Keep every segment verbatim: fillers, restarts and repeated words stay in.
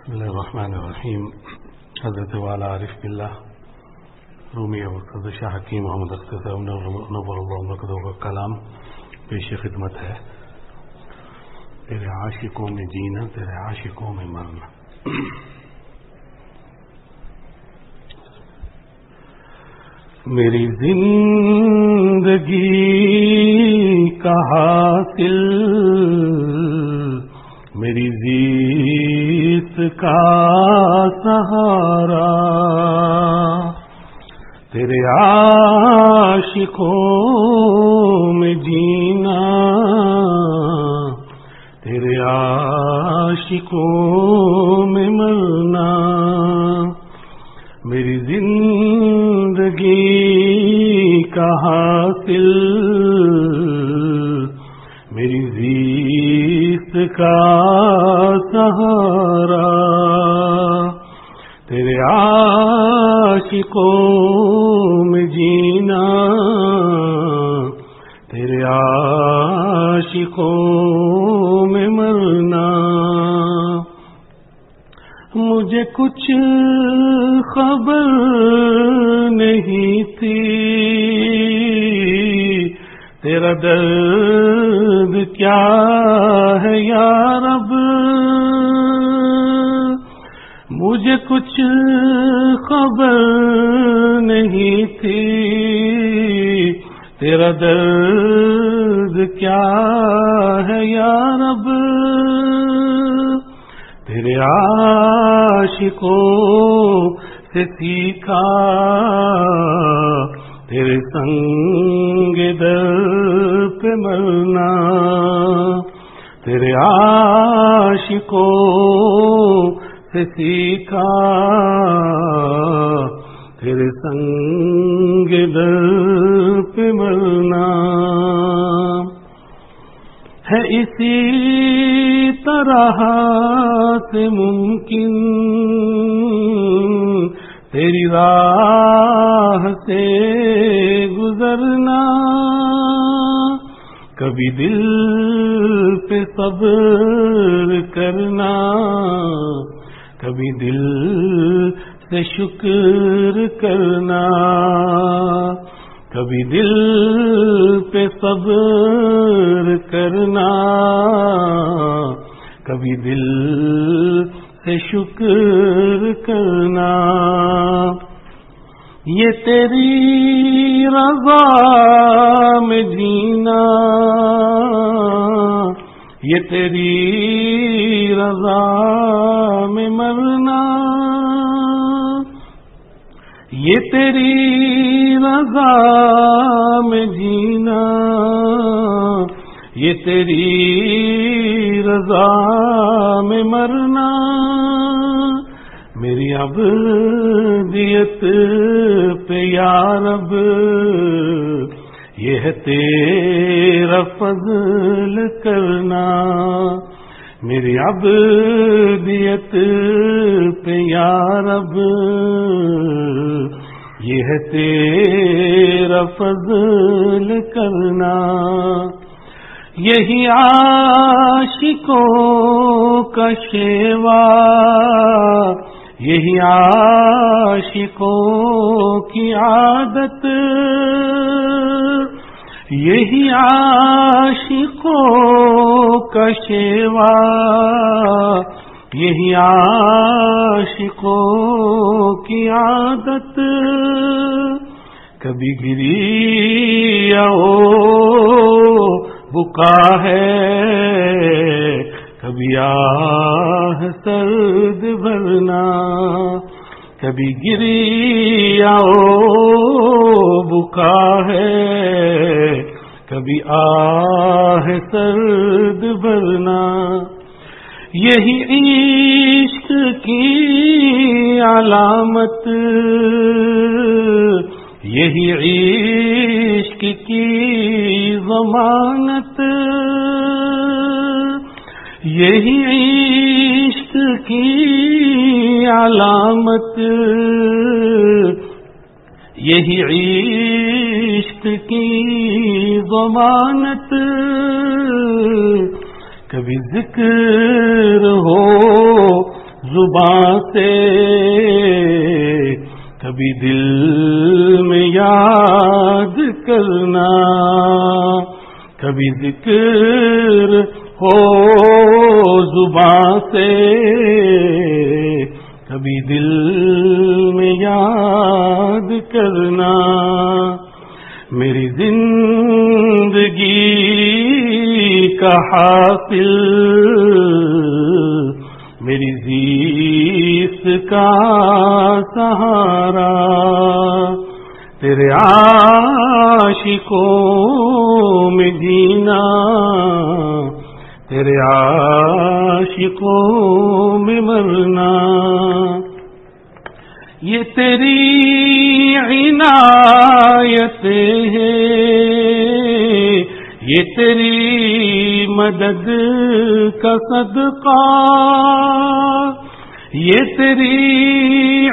بسم اللہ الرحمن الرحیم. حضرت والا عارف باللہ رومی اور شاہ حکیم محمد اختر صاحب نور اللہ مقدو کا کلام پیش خدمت ہے. تیرے عاشقوں میں جینا، تیرے عاشقوں میں مرنا. میری زندگی کا حاصل، میری زیست کا سہارا، تیرے عاشقوں میں جینا، تیرے عاشقوں میں مرنا. میری زندگی کا حاصل، میری زیست کا سہارا، تیرے عاشقوں میں جینا، تیرے عاشقوں میں مرنا. مجھے کچھ خبر نہیں تھی تیرا درد کیا ہے یا رب، مجھے کچھ خبر نہیں تھی تیرا درد کیا ہے یا رب. تیرے عاشقوں سے سیکھا تیرے سنگ در پہ مرنا، تیرے عاشقوں سے سیکھا تیرے سنگ در پہ مرنا. ہے اسی طرح سے ممکن تیری راہ سے گزرنا، کبھی دل پہ صبر کرنا، کبھی دل سے شکر کرنا، کبھی دل پہ صبر کرنا، کبھی دل سے شکر کرنا. یہ تیری رضا میں جینا، یہ تیری رضا میں مرنا، یہ تیری رضا میں جینا، یہ تیری رضا میں مرنا. میری عبدیت پہ یا رب یہ ہے تیرا فضل کرنا، میری عبدیت پہ یا رب یہ ہے تیرا فضل کرنا. یہی عاشقوں کا شیوا، یہی عاشقوں کی عادت، یہی عاشقوں کا شیوا، یہی عاشقوں کی عادت. کبھی گری او بکا ہے، کبھی آہ سرد بھرنا، کبھی گری او بکا ہے، کبھی آہ سرد بھرنا. یہی عشق کی علامت، یہی عشق کی ضمانت، یہی عشق کی علامت، یہی عشق کی ضمانت. کبھی ذکر ہو زبان سے کبھی دل میں یاد کرنا، کبھی ذکر ہو زبان سے کبھی دل میں یاد کرنا، میری زندگی کا حاصل میری زیست کا سہارا، تیرے عاشقوں میں جینا، تیرے عاشقوں میں مرنا، یہ تیری عنایت ہے، یہ تیری مدد کا صدقہ، یہ تیری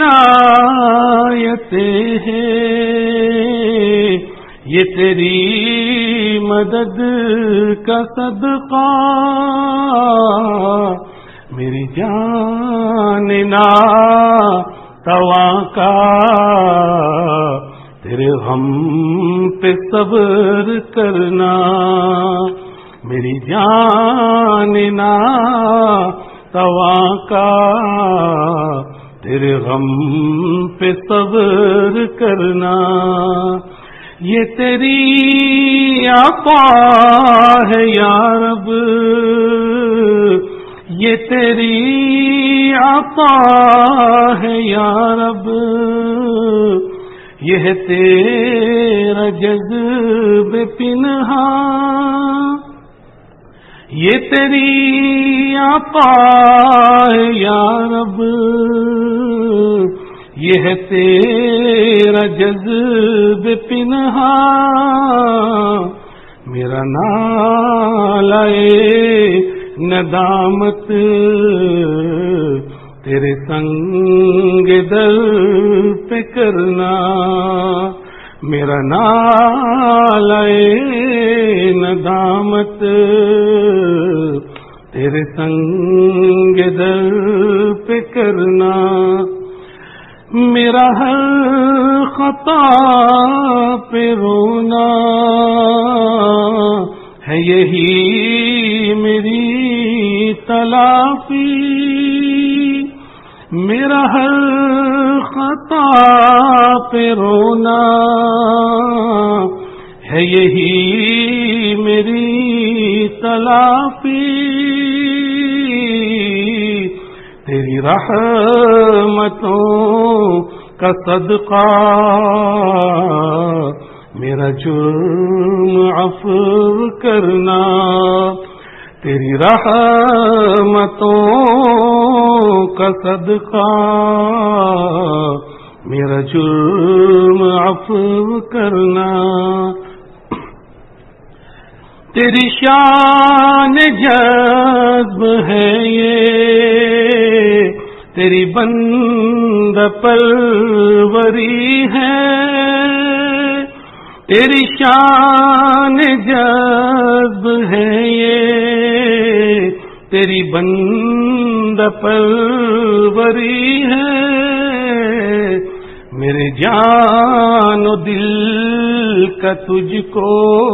عنایت ہے، یہ تیری مدد کا صدقہ، میری جان نا تواں کا تیرے غم پہ صبر کرنا، میری جان نا تواں کا تیرے غم پہ صبر کرنا، یہ تیری عطا ہے یا رب، یہ تیری عطا ہے یا رب، یہ تیرا جذب پنہاں، یہ تیری عطا ہے یا رب، یہ تیرا جذب پنہاں، میرا نالے ندامت تیرے سنگ دل پہ کرنا، میرا نالے ندامت تیرے سنگ دل پہ کرنا، میرا ہر خطا پہ رونا ہے یہی میری تلافی، میرا ہر خطا پہ رونا ہے یہی میری تلافی، تیری رحمتوں کا صدقہ میرا جرم عفو کرنا، تیری رحمتوں کا صدقہ میرا جرم عفو کرنا، تیری شان جذب ہے یہ، تیری بند پروری ہے، تیری شان جذب ہے یہ، تیری بند پروری ہے، میرے جان و دل کا تجھ کو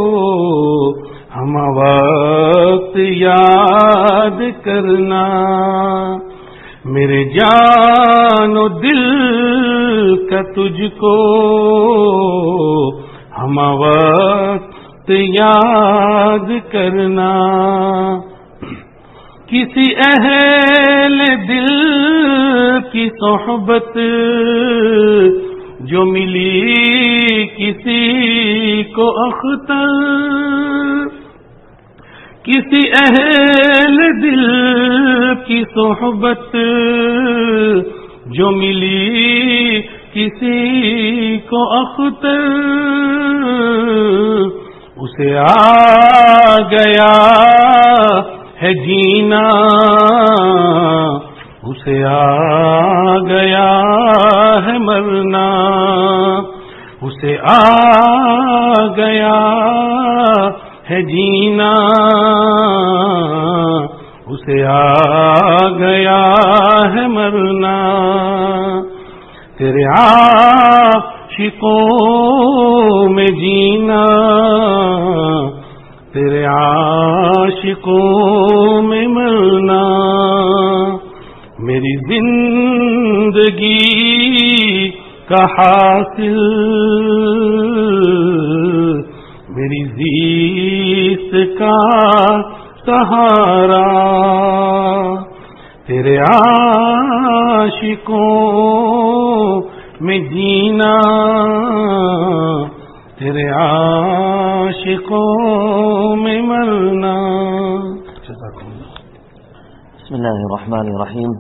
ہم وقت یاد کرنا، میرے جان و دل کا تجھ کو ہم وقت یاد کرنا، کسی اہل دل کی صحبت جو ملی کسی کو اختر، کسی اہل دل کی صحبت جو ملی کسی کو اختر، اسے آ گیا ہے جینا، اسے آ گیا ہے مرنا، اسے آ گیا ہے جینا، उसे आ गया है मरना, तेरे आशिकों में जीना, तेरे आशिकों में मरना, मेरी जिंदगी का हासिल, मेरी जीत का सहारा, तेरे आशिकों में जीना, तेरे आशिकों में मरना। Bismillahirrahmanirrahim.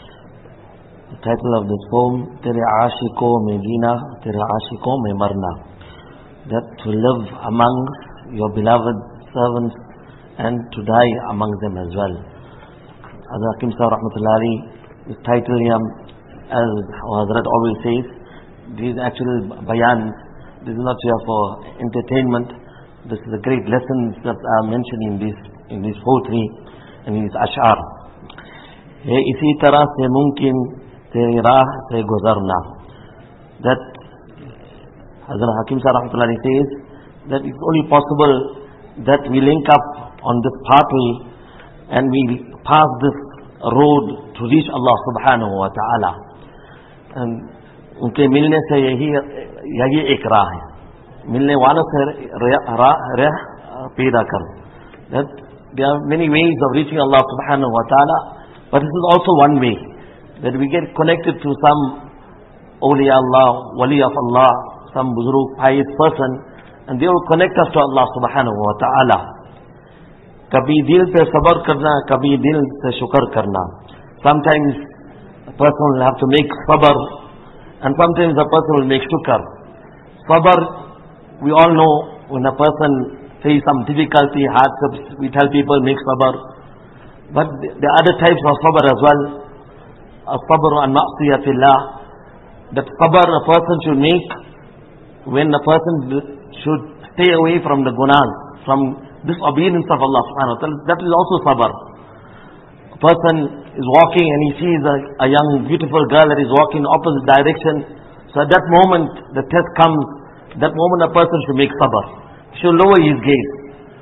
The title of this poem, Tere Aashiko mein Jeena, Tere Aashiko mein Marna. That to live among your beloved servants and to die among them as well. Hazrat Hakim Sahib Rahmatullahi Alayhi, the title here, as Hazrat always says, these actual bayans, this is not here for entertainment. This is a great lessons that are mentioned in this in this poetry and in these ash'ar. है इसी तरह से मुमकिन तेरी राह से गुजरना. That Hazrat Hakim Sahib Rahmatullahi Alayhi says that it's only possible that we link up on this pathway and we pass this road to reach Allah subhanahu wa ta'ala. And उनके मिलने से यही यही एक राह है, मिलने वालों से राह पैदा कर. That there are many ways of reaching Allah subhanahu wa ta'ala, but this is also one way, that we get connected to some awliya Allah, wali of Allah, some buzurg, pious person, and they will connect us to Allah subhanahu wa ta'ala. Kabhi dil se sabr karna, kabhi dil se shukr karna. Sometimes a person will have to make sabr, and sometimes a person will make shukr. Sabr, we all know, when a person faces some difficulty, hardships, we tell people make sabr. But there are other types of sabr as well. As-sabr an ma'siyatillah. That sabr a person should make when a person should stay away from the gunas, from disobedience of Allah subhanahu wa ta'ala. That is also sabr. A person is walking and he sees a, a young beautiful girl that is walking in opposite direction. So at that moment the test comes. That moment a person should make sabr. He should lower his gaze.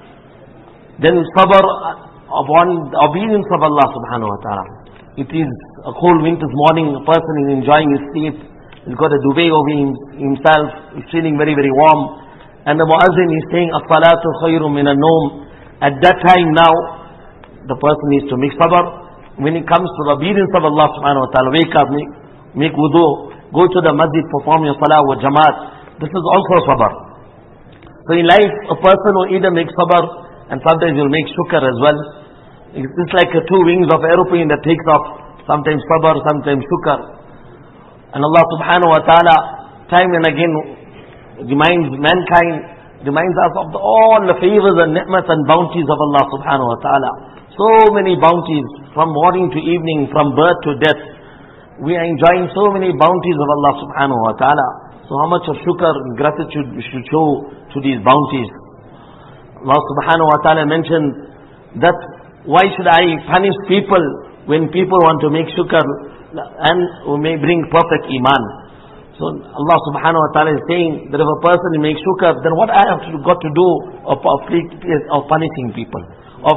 Then sabr upon the obedience of Allah subhanahu wa ta'ala. It is a cold winter's morning, a person is enjoying his sleep, he's got a duvet over him, himself, he's feeling very very warm, and the muazzin is saying as-salatu khayrum min an-nawm. At that time now the person needs to make sabr. When it comes to the obedience of Allah subhanahu wa ta'ala, wake up, make, make wudu, go to the masjid, perform your salah wa jamaat. This is also sabr. So in life a person will either make sabr and sometimes will make shukr as well. It's like a two wings of aeroplane that takes off, sometimes sabr, sometimes shukr. And Allah subhanahu wa ta'ala time and again reminds mankind, reminds us of the, all the favors and ni'mat and bounties of Allah subhanahu wa ta'ala. So many bounties, from morning to evening, from birth to death. We are enjoying so many bounties of Allah subhanahu wa ta'ala. So how much of shukr and gratitude we should show to these bounties. Allah subhanahu wa ta'ala mentioned that why should I punish people when people want to make shukr and may bring perfect iman. So Allah subhanahu wa ta'ala is saying that if a person makes shukr, then what I have to, got to do of, of, of punishing people? Of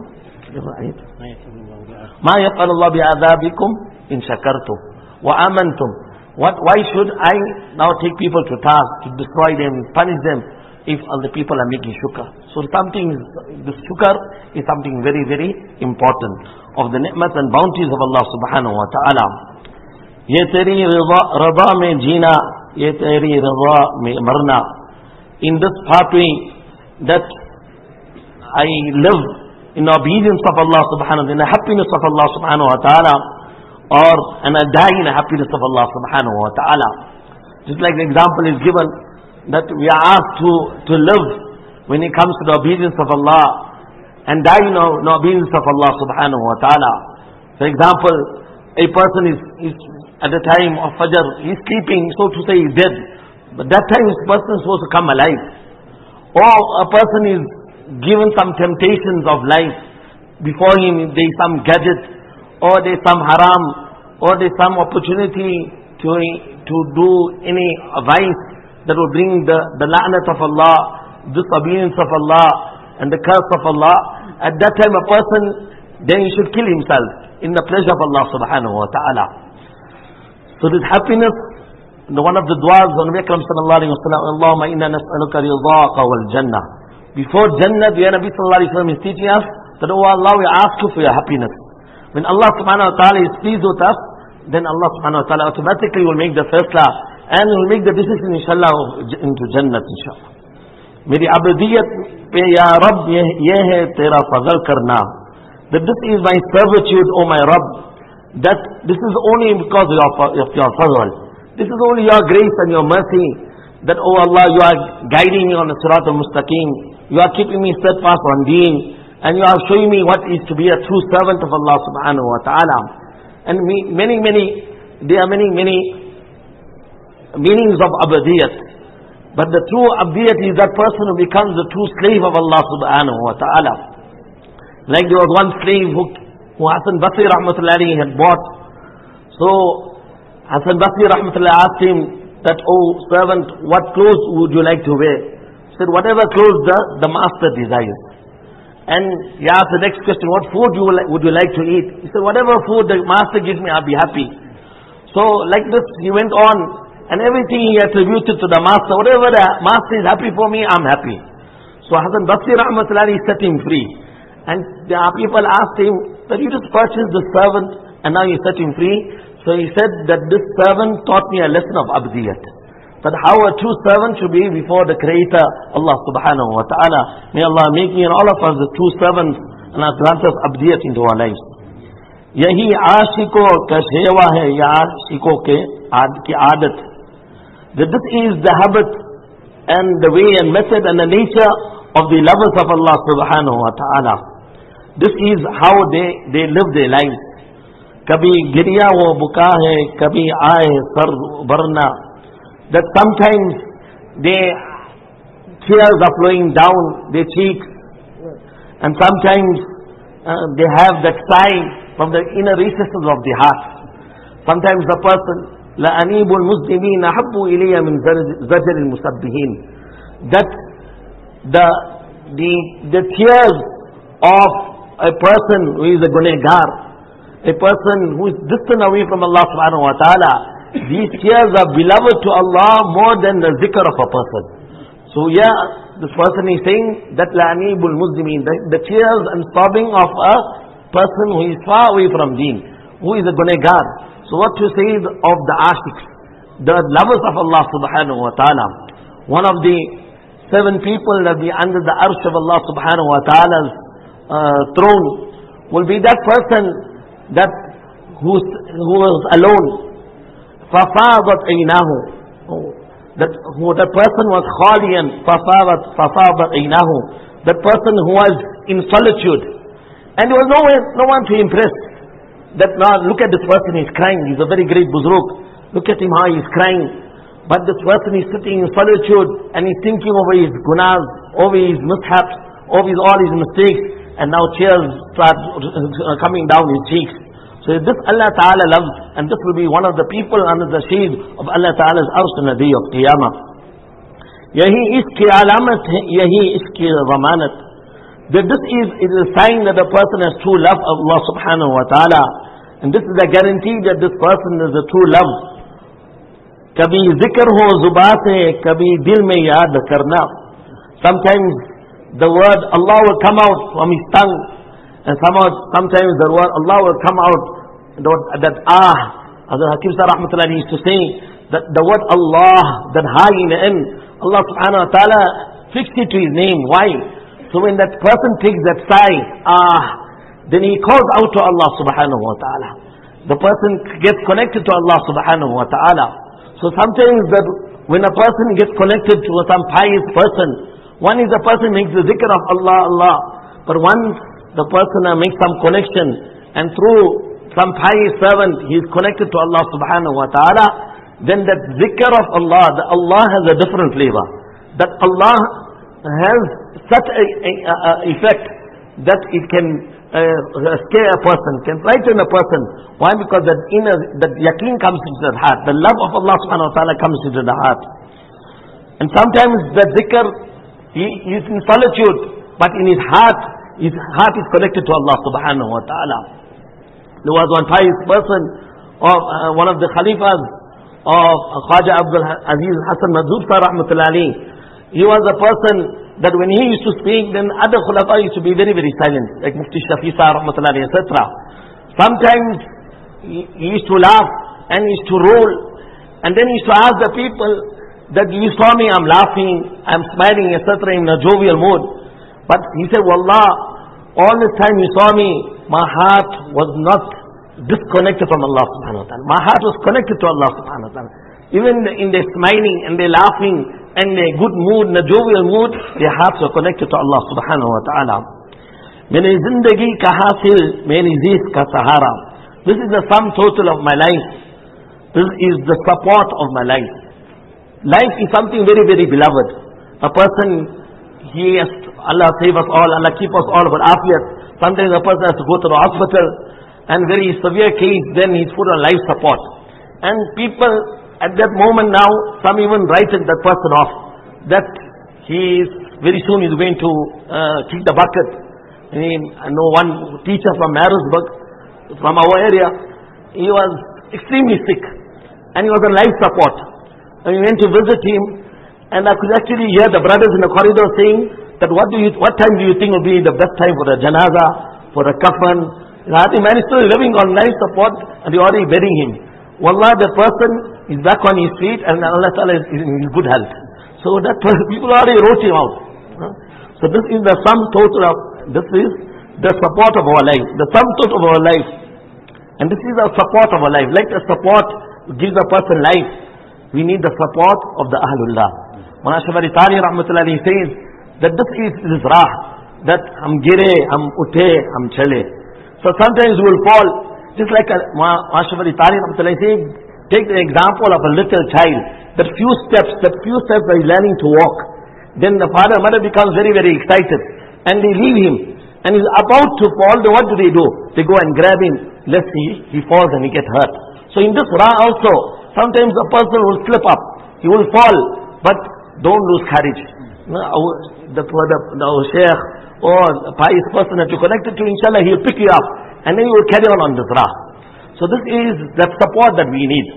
Ma yaf'al Allah bi'adhabikum in shakartum wa amantum. What, why should I now take people to task, to destroy them, punish them, if other people are making shukr? So something, this shukr is something very, very important of the ni'mat and bounties of Allah subhanahu wa ta'ala. Ye teri rida mein jeena, ye teri rida mein marna. In this pathway that I live in obedience of Allah subhanahu wa ta'ala, in the happiness of Allah subhanahu wa ta'ala, or and I die in the happiness of Allah subhanahu wa ta'ala. Just like the example is given, that we are asked to, to live when it comes to the obedience of Allah and die in the obedience of Allah subhanahu wa ta'ala. For example, a person is, is at the time of Fajr, he is sleeping, so to say he is dead. But that time this person is supposed to come alive. Or a person is given some temptations of life before him there is some gadget, or there is some haram, or there is some opportunity to, to do any vice that will bring the, the la'nat of Allah, disobedience of Allah, and the curse of Allah. At that time a person, then he should kill himself in the pleasure of Allah subhanahu wa ta'ala. So this happiness, the one of the du'as on Nabi Akram sallallahu alayhi wa sallam, Allahumma inna nas'aluka ridhaqa wal jannah. Before Jannah, the Nabi sallallahu alayhi wa sallam is teaching us that, oh Allah, we ask you for your happiness. When Allah subhanahu wa ta'ala is pleased with us, then Allah subhanahu wa ta'ala automatically will make the faisla and will make the decision inshallah into Jannah inshallah. Meri abadiyat pe ya Rabb ye hai tera fazl karna. That this is my servitude, O my Rabb. That this is only because of your, of your fazl. This is only your grace and your mercy. That, oh Allah, you are guiding me on the Sirat al-Mustaqim. You are keeping me steadfast on deen. And you are showing me what is to be a true servant of Allah subhanahu wa ta'ala. And me, many, many, there are many, many meanings of abadiyat. But the true abadiyat is that person who becomes the true slave of Allah subhanahu wa ta'ala. Like there was one slave who, who Hasan Basri rahmatullahi had bought. So Hasan Basri rahmatullahi asked him that, oh servant, what clothes would you like to wear? He said, whatever clothes the, the master desires. And he asked the next question, what food you will, would you like to eat? He said, whatever food the master gives me, I'll be happy. So like this he went on, and everything he attributed to the master. Whatever the master is happy for me, I'm happy. So Hasan Basri rahmatullahi set him free. And the people asked him that you just purchased the servant and now you set him free. So he said that this servant taught me a lesson of abdiyat. That how a true servant should be before the Creator, Allah subhanahu wa ta'ala. May Allah make me and all of us the true servants and grant us abdiyat into our lives. Yahi aashiko ka shewa hai, ya aashiko ke ki aadat. That this is the habit and the way and method and the nature of the lovers of Allah subhanahu wa ta'ala. This is how they, they live their lives. Kabhi giriya wo buka hai, kabhi aaye sar barna. That sometimes their tears are flowing down their cheeks, and sometimes uh, they have that sigh from the inner recesses of the heart. Sometimes the person, la anibul muslimin ahabbu ilayya min zajr al musabbihin. That the the the tears of a person who is a gunegar, a person who is distant away from Allah subhanahu wa ta'ala, these tears are beloved to Allah more than the zikr of a person. So yeah, this person is saying that la'anibul muslimin, the, the tears and sobbing of a person who is far away from deen, who is a gunegar. So what to say of the ashiqs, the lovers of Allah subhanahu wa ta'ala? One of the seven people that be under the arsh of Allah subhanahu wa ta'ala's uh, throne will be that person that who's, who was alone. فَفَاضَتْ عَيْنَاهُ, that who that person was khaliyan, فَفَاضَتْ فَفَاضَتْ عَيْنَاهُ, that person who was in solitude, and there was no one, no one to impress. That now look at this person, he's crying, he's a very great buzruk, look at him how he's crying. But this person is sitting in solitude and he's thinking over his gunas, over his mishaps, over his, all his mistakes, and now tears start coming down his cheeks. So this Allah Ta'ala loves, and this will be one of the people under the shade of Allah Ta'ala's arsh on the day of Qiyamah. Yahi iski alamat, yahi iski ramanat. That this is, it is a sign that the person has true love of Allah Subhanahu wa Ta'ala. And this is a guarantee that this person is a true love. Kabhi zikr ho zuba se, kabhi dil mein yaad karna. Sometimes the word Allah will come out from his tongue, and somehow, sometimes the word Allah will come out, that ah, Hazrat Hakim Sir Rahmatullahi used to say, that the word Allah, that ha in the end, Allah subhanahu wa ta'ala fixed it to his name. Why? So when that person takes that sigh, ah, then he calls out to Allah subhanahu wa ta'ala. The person gets connected to Allah subhanahu wa ta'ala. So sometimes that when a person gets connected to some pious person, one is the person makes the zikr of Allah, Allah, but once the person makes some connection, and through some pious servant he is connected to Allah subhanahu wa ta'ala, then that zikr of Allah, that Allah has a different flavor. That Allah has such a, a, a effect that it can uh, scare a person, can frighten a person. Why? Because that inner, that yaqeen comes into the heart. The love of Allah subhanahu wa ta'ala comes into the heart. And sometimes the dhikr, he is in solitude, but in his heart, his heart is connected to Allah subhanahu wa ta'ala. There was one pious person of uh, one of the Khalifas of Khwaja Abdul Aziz Hassan Mazhub Sah rahmatullahi alayhi. He was a person that when he used to speak, then other Khulafa used to be very, very silent, like Mufti Shafi Sah rahmatullahi alayhi, et cetera. Sometimes he, he used to laugh and he used to roll, and then he used to ask the people that you saw me, I'm laughing, I'm smiling, et cetera in a jovial mood. But he said, Wallah, all this time you saw me, my heart was not disconnected from Allah subhanahu wa ta'ala. My heart was connected to Allah subhanahu wa ta'ala. Even in their smiling and their laughing and their good mood, in a jovial mood, their hearts were connected to Allah subhanahu wa ta'ala. Meri zindagi ka hasil, meri zis ka sahara. This is the sum total of my life. This is the support of my life. Life is something very, very beloved. A person, he has, Allah save us all, Allah keep us all of afiyat. Sometimes a person has to go to the hospital, and very severe case, then he's put on life support. And people, at that moment now, some even written that person off, that he is, very soon is going to uh, kick the bucket. I mean, I know one teacher from Marisburg, from our area, he was extremely sick, and he was on life support. And we went to visit him, and I could actually hear the brothers in the corridor saying that what do you, what time do you think will be the best time for the janaza, for the kafan? I think man is still living on life support, and you're already burying him. Wallah, the person is back on his feet, and Allah Ta'ala is in good health. So that people already wrote him out. So this is the sum total of, this is the support of our life, the sum total of our life. And this is the support of our life. Like the support gives a person life, we need the support of the Ahlullah. Mawlana Ashraf Ali Thani rahmatullahi says that this is this rah, that hum gire, hum uthe, hum chale. So sometimes we will fall, just like Mawlana Ashraf Ali Thani rahmatullahi says, take the example of a little child, that few steps, that few steps by learning to walk. Then the father and mother becomes very, very excited, and they leave him, and he's about to fall. Then what do they do? They go and grab him, lest he, he falls and he gets hurt. So in this rah also, sometimes a person will slip up, he will fall, but don't lose courage. No, our, the, the, the our sheikh or the pious person that you connected to, inshallah, he'll pick you up, and then you will carry on on this rah. So this is the support that we need.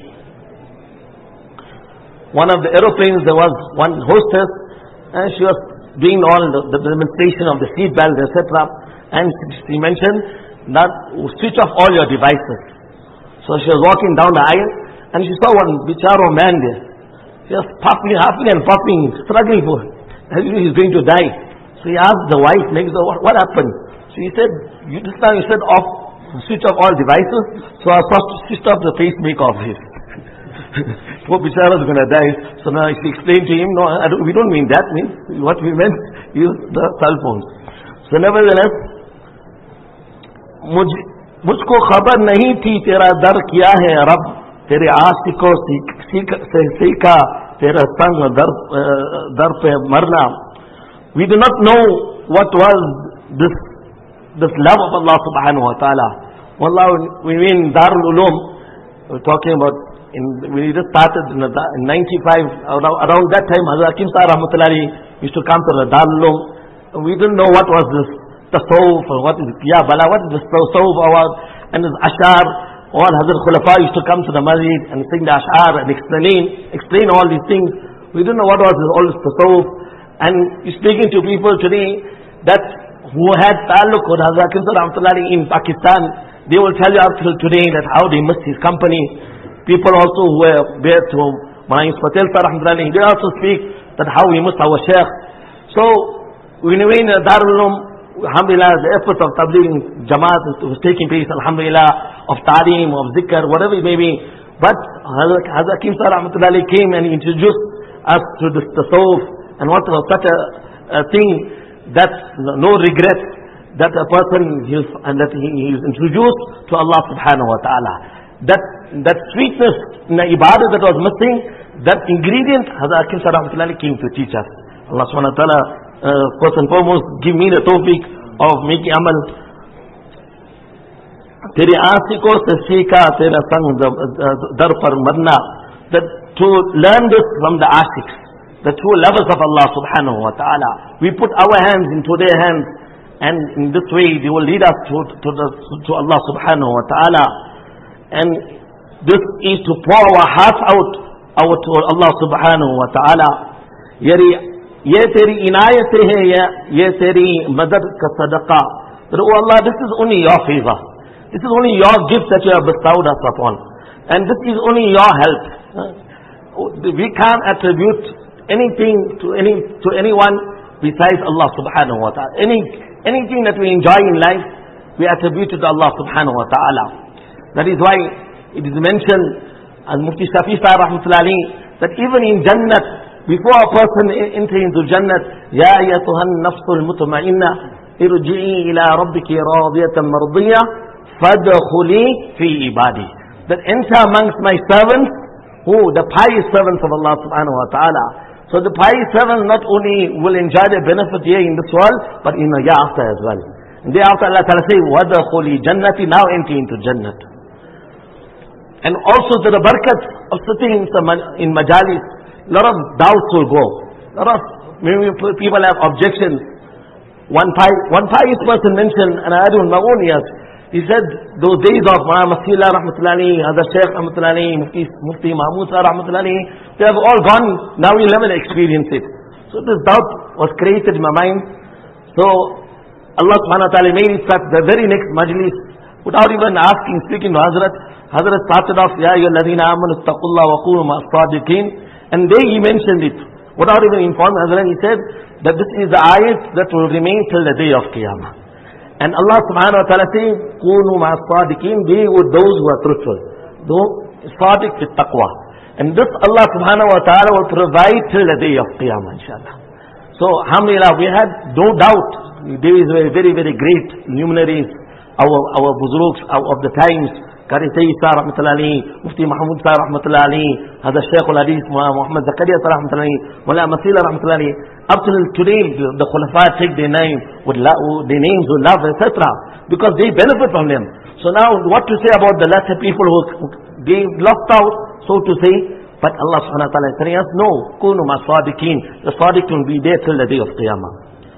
One of the aeroplanes, there was one hostess, and she was doing all the, the demonstration of the seat belt, et cetera. And she mentioned that switch off all your devices. So she was walking down the aisle, and she saw one bicharo man there. He was puffing, huffing and puffing, struggling for it. As if he's going to die. So he asked the wife next door, what, what happened? So he said, you, this time you said off, switch off all devices. So I first switched off the pacemaker of his. Poor bichara is going to die. So now she explained to him, no, I don't, we don't mean that. Means what we meant is the cell phones. So nevertheless, मुझ मुझको खबर नहीं थी तेरा दर क्या है रब, तेरे आशिकों से सीखा तेरा संग दर दर पे मरना. We do not know what was this this love of Allah subhanahu wa ta'ala. Wallah, we in Darul Uloom, we're talking about, in, we just started in, the, in ninety-five, around, around that time, Hazrat Hakim Sah rahmatullahi used to come to the Darul Uloom. We didn't know what was this tasawwuf, or what is ya bala, what is this tasawwuf, or, and this ashar. All Hazrat Khulafa used to come to the masjid and sing the ashar and explain, explain all these things. We didn't know what was this, all this tasawwuf. And speaking to people today that who had ta'alluq with Hazrat Hakim Sah rahmatullahi in Pakistan, they will tell you up till today that how they missed his company. People also who were there to Mahin Patel Sah rahmatullahi, they also speak that how we missed our sheikh. So, when we were in Darul Uloom, alhamdulillah, the effort of Tabligh Jamaat was taking place, alhamdulillah, of Tareem, of Zikr, whatever it may be. But Hazrat Hakim Sah rahmatullahi came and introduced us to this tasawwuf, and what was such a, a thing that no regret that a person is, and that he, he is introduced to Allah subhanahu wa ta'ala. That, that sweetness in the ibadah that was missing, that ingredient Hazrat Hakim Sah rahmatullahi came to teach us. Allah subhanahu wa ta'ala, uh, first and foremost, give me the tawfiq of making amal. Tere aasiko se seeka tera sang dar par marna. That to learn this from the ashiks, the true lovers of Allah subhanahu wa ta'ala. We put our hands into their hands, and in this way they will lead us to, to, the, to Allah subhanahu wa ta'ala. And this is to pour our hearts out, out to Allah subhanahu wa ta'ala. Ye teri inayat hai, ye teri madad ka sadaqa. That, oh Allah, this is only your favor. This is only your gift that you have bestowed us upon. And this is only your help. We can't attribute anything to any to anyone besides Allah subhanahu wa ta'ala. Any, anything that we enjoy in life, we attribute to Allah subhanahu wa ta'ala. That is why it is mentioned, as Mufti Shafi Sahib rahmatullahi alayhi, that even in Jannat, before a person enters into Jannat, Ya ayatuhan nafsul mutma'inna, irji'i ila rabbiki radiyatan mardiyah, fadkhuli fi ibadi. That enter amongst my servants, who? The pious servants of Allah subhanahu wa ta'ala. So the pious servants not only will enjoy the benefit here in this world, but in the hereafter as well. And thereafter Allah ta'ala says, وَدَخُلِي جَنَّتِ, now enter into Jannat. And also to the barakat of sitting in majalis, a lot of doubts will go. A lot of, maybe people have objections. One pious, one pious person mentioned, and I had in my own ears, he said, those days of Mullah Masila rahmatullahi, Hazrat Shaykh rahmatullahi, Mufti, Mufti Mahmud Sahib rahmatullahi, they have all gone, now we'll never experience it. So this doubt was created in my mind. So Allah subhanahu wa ta'ala made it such, the very next majlis, without even asking, speaking to Hazrat, Hazrat started off, Ya ayyuhalladhina amanu ittaqullah wa kunu ma'as sadiqin, and there he mentioned it. Without even informing Hazrat, he said that this is the ayat that will remain till the day of Qiyamah. And Allah subhanahu wa ta'ala says, Kunu ma'as sadiqin, be with those who are truthful. Though sadiq with taqwa. And this Allah subhanahu wa ta'ala will provide till the day of Qiyamah, inshallah. So, alhamdulillah, we had no doubt. There is very, very, very great luminaries, our, our buzruks of the times. Qari Sayyid Sahib rahmatullahi, Mufti Mahmud Sahib rahmatullahi, Hazrat Shaykh al-Hadith Muhammad Zakaria Sahib rahmatullahi, Mullah Masila rahmatullahi. Up till today, the Khulafa take their name with their names with love, et cetera, because they benefit from them. So now, what to say about the latter people who they lost out, so to say? But Allah subhanahu wa ta'ala is telling us, no, kunu ma sadiqeen. The sadiq will be there till the day of Qiyamah.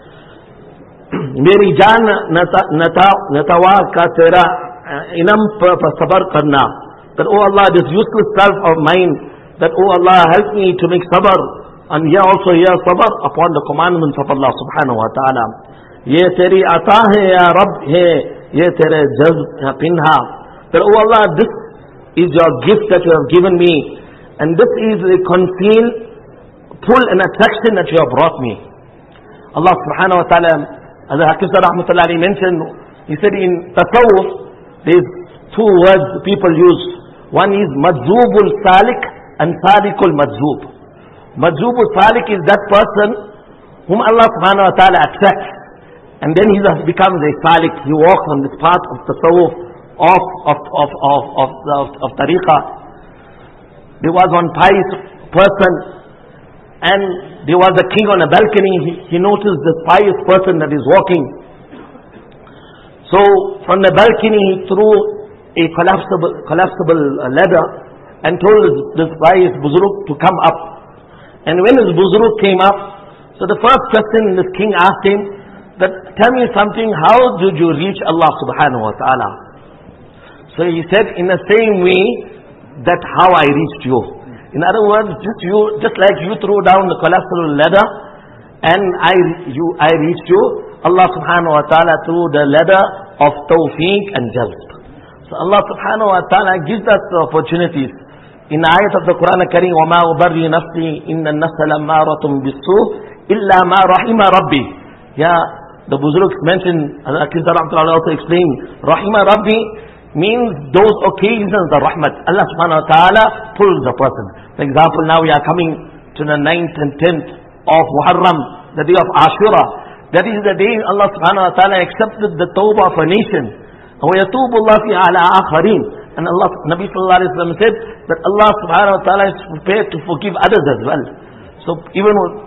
Meri jaan natawa ka tera inam par sabar karna. That, oh Allah, this useless self of mine, that, oh Allah, help me to make sabr. And here also, here sabr upon the commandments of Allah subhanahu wa ta'ala. Ye teri ata hai ya Rabb hai, ye tere jazb pinha. That, oh Allah, this is your gift that you have given me. And this is a concealed pull and attraction that you have brought me. Allah subhanahu wa ta'ala, as Hakim Sahib rahmatullahi mentioned, he said in tasawwuf, there is two words people use. One is madzubul salik and salikul madzub. Madzubul salik is that person whom Allah subhanahu wa ta'ala attracts. And then he becomes a salik. He walks on this path of tasawwuf, of, of, of, of, of, of, of tariqah. There was one pious person, and there was a king on a balcony. He, he noticed this pious person that is walking. So from the balcony he threw a collapsible, collapsible ladder and told this, this pious buzurg to come up. And when his buzurg came up, so the first question this king asked him, that, tell me something, how did you reach Allah subhanahu wa ta'ala? So he said, in the same way that how I reached you. In other words, just you, just like you threw down the collapsible ladder, and I, you, I reached you. Allah subhanahu wa ta'ala threw the ladder of tawfiq and jazb. So Allah subhanahu wa ta'ala gives us the opportunities. In the ayat of the Quran al-Kareem, وَمَا أُبَرِّي نَفْسِي إِنَّ النَّفْسَ لَمَّارَةٌ بِالسُّوءِ إِلَّا مَا رَحِمَ رَبِّي. Yeah, the Buzurgs mentioned, and Hakim Sahib also explained, Rahima Rabbi means those occasions, the rahmat. Allah subhanahu wa ta'ala pulls the person. For example, now we are coming to the ninth and tenth of Muharram, the day of Ashura. That is the day Allah subhanahu wa ta'ala accepted the tawbah of a nation. وَيَتُوبُ اللَّهُ فِي عَلَىٰ آخَرِينَ. And Allah, Nabi sallallahu alayhi wa sallam said that Allah subhanahu wa ta'ala is prepared to forgive others as well. So even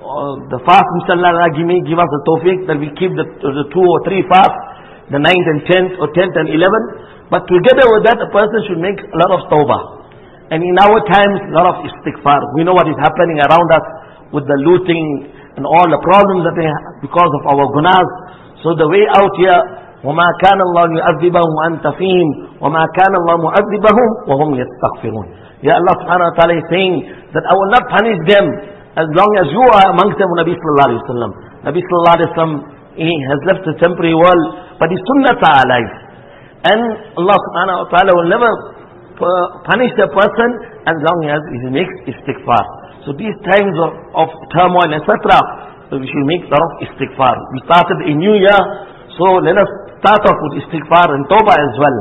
uh, the fast, inshallah, give me, give us the tawfiq that we keep the, the two or three fasts, the ninth and tenth or tenth and eleventh. But together with that, a person should make a lot of tawbah. And in our times, a lot of istighfar. We know what is happening around us with the looting and all the problems that they have because of our gunas. So the way out here, وَمَا كَانَ اللَّهُ يُعَذِّبَهُمْ وَأَنْتَ فِيهِمْ وَمَا كَانَ اللَّهُ مُعَذِّبَهُمْ وَهُمْ يَسْتَغْفِرُونَ. Ya Allah subhanahu wa ta'ala is saying that I will not punish them as long as you are amongst them, Nabi sallallahu alayhi wa sallam. Nabi sallallahu alayhi wa sallam, he has left the temporary world, but his sunnahs are alive. And Allah subhanahu wa ta'ala will never punish the person as long as he makes istighfar. So these times of, of turmoil, et cetera, we should make a lot of istighfar. We started a new year, so let us start off with istighfar and tawbah as well.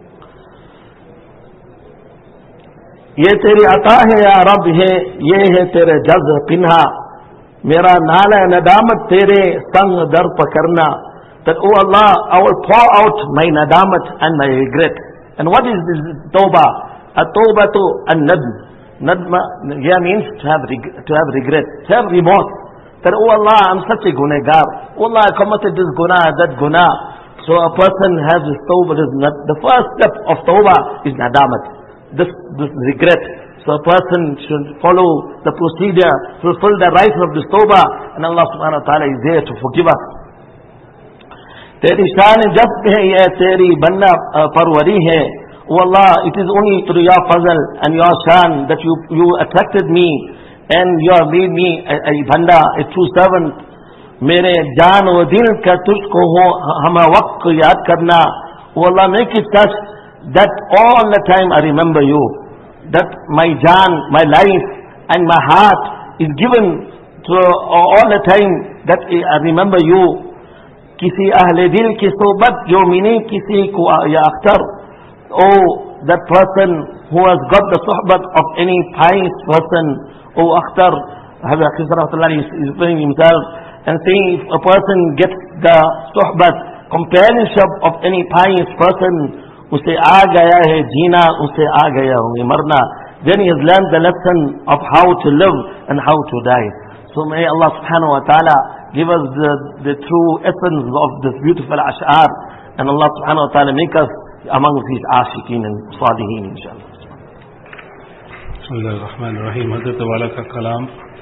یہ تیری عطا ہے یا رب ہے، یہ ہے تیرے جز پنہا، میرا نالہ ندامت تیرے سنگ در پکرنا. That, oh Allah, I will pour out my nadamat and my regret. And what is this tawbah? A tawbah to a nadm. Nadma here means to have, to have regret, to have remorse. That, oh Allah, I'm such a gunagar. Oh Allah, I committed this guna, that guna. So a person has this tawbah. The first step of tawbah is nadamat. This, this regret. So a person should follow the procedure, fulfill the rights of this tawbah, and Allah subhanahu wa ta'ala is there to forgive us. تیری شان جب ہے یہ تیری بندہ پروری ہے. Oh Allah, it is only through your fazl and your shan that you, you attracted me and you have made me a, a banda, a true servant. میرے جان و دل کا تجھ کو ہو ہمہ وقت کو یاد کرنا. Oh Allah, make it such that all the time I remember you, that my jaan, my life and my heart is given to all the time that I remember you. کسی اہل دل کی صحبت جو ملی کسی کو یا Akhtar. Oh, that person who has got the صحبت of any pious person. Oh, akhtar, Habib Rahmatullah is explaining himself and saying if a person gets the صحبت, companionship of any pious person, اسے آ گیا ہے جینا, اسے آ گیا ہے مرنا. Then he has learned the lesson of how to live and how to die. So may Allah subhanahu wa ta'ala give us the, the true essence of this beautiful ash'ar, and Allah subhanahu wa ta'ala make us among these ashiqeen and sadiqeen inshallah. Bismillahir Rahmanir Rahim. Hazrat Wala ka kalam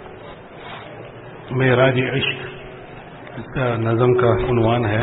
Me'raj Ishq, iska nazam ka unwan hai.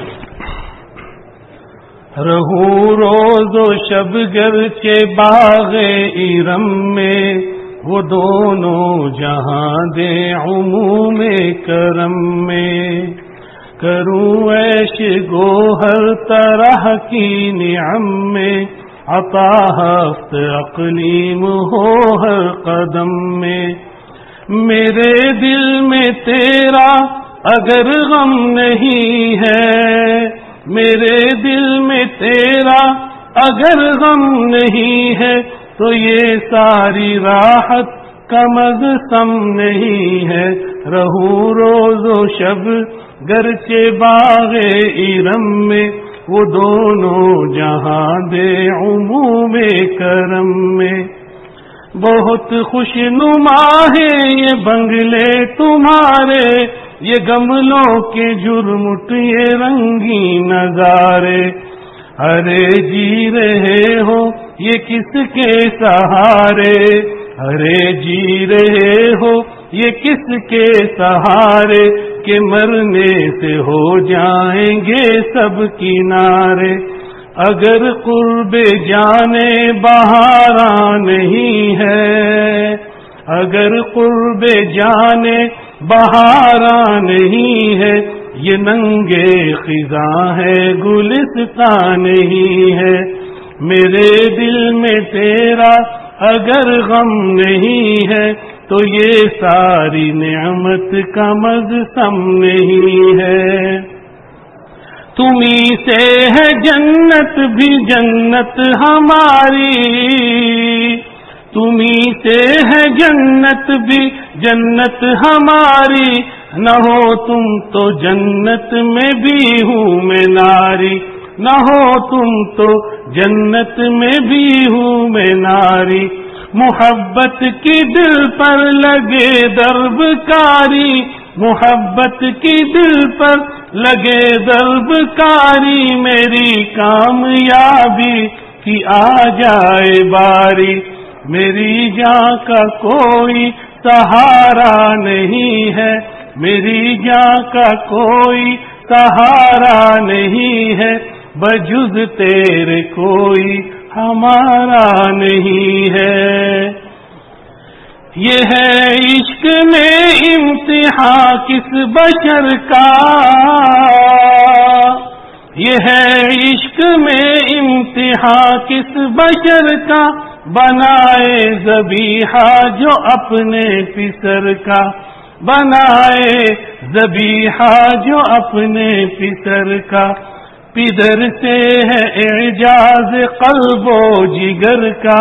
رہوں روز و شب گرچہ باغ ارم میں وہ دونوں جہاں دے عموم کرم میں. کروں عیش گو ہر طرح کی نعم میں عطا ہفت اقلیم ہو ہر قدم میں. میرے دل میں تیرا اگر غم نہیں ہے, میرے دل میں تیرا اگر غم نہیں ہے تو یہ ساری راحت کا مقصد نہیں ہے. رہوں روز و شب گرچہ باغ ارم میں وہ دونوں جہاں دے عموم کرم میں. بہت خوش نما ہے یہ بنگلے تمہارے, یہ گملوں کے جرمٹ یہ رنگی نظارے. ارے جی رہے ہو یہ کس کے سہارے, ارے جی رہے ہو یہ کس کے سہارے, کہ مرنے سے ہو جائیں گے سب کنارے. اگر قرب جانے بہاراں نہیں ہے, اگر قرب جانے بہاراں نہیں ہے, یہ ننگے خزاں ہے گلستان نہیں ہے. میرے دل میں تیرا اگر غم نہیں ہے تو یہ ساری نعمت کا مقصد نہیں ہے. تمہیں سے ہے جنت بھی جنت ہماری, تمہیں سے ہے جنت بھی جنت ہماری. نہ ہو تم تو جنت میں بھی ہوں میں ناری, نہ ہو تم تو جنت میں بھی ہوں میں ناری. محبت کی دل پر لگے درب کاری, محبت کی دل پر لگے ضرب کاری، میری کامیابی کی آ جائے باری، میری جان کا کوئی سہارا نہیں ہے، میری جان کا کوئی سہارا نہیں ہے، بجز تیرے کوئی ہمارا نہیں ہے۔ یہ ہے عشق میں امتحان کس بشر کا، یہ ہے عشق میں امتحان کس بشر کا، بنائے ذبیحہ جو اپنے پسر کا، بنائے ذبیحہ جو اپنے پسر کا، پدر سے ہے اعجاز قلب و جگر کا،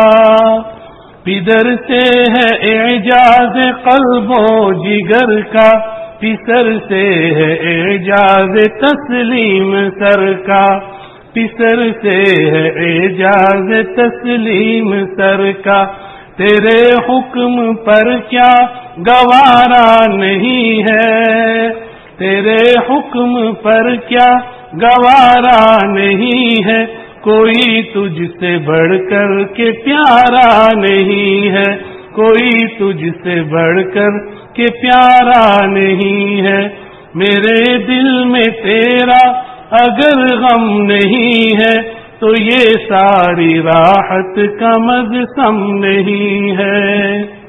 پدر سے ہے اعجاز قلب و جگر کا، پسر سے ہے اعجاز تسلیم سر کا، پسر سے ہے اعجاز تسلیم سر کا، تیرے حکم پر کیا گوارا نہیں ہے، تیرے حکم پر کیا گوارا نہیں ہے، کوئی تجھ سے بڑھ کر کے پیارا نہیں ہے، کوئی تجھ سے بڑھ کر کے پیارا نہیں ہے، میرے دل میں تیرا اگر غم نہیں ہے تو یہ ساری راحت کا مقصد نہیں ہے،